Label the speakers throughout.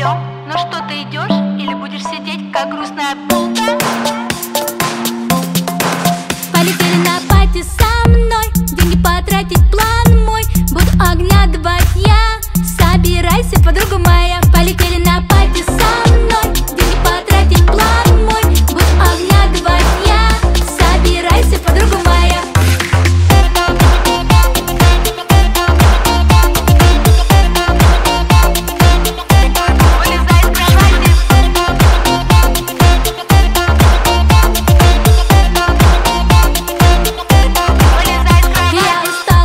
Speaker 1: Алло, ну что, ты идешь или будешь сидеть как грустная булка?
Speaker 2: Полетели на пати со мной, деньги потратить план мой, буду огня давать я. Собирайся, подруга моя. Полетели на пати со мной, деньги потратить план мой, буду огня давать я. Собирайся, подруга моя.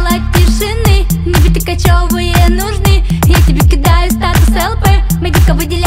Speaker 2: Качевые нужны, я тебе кидаю статус ЛП. Медика выделяет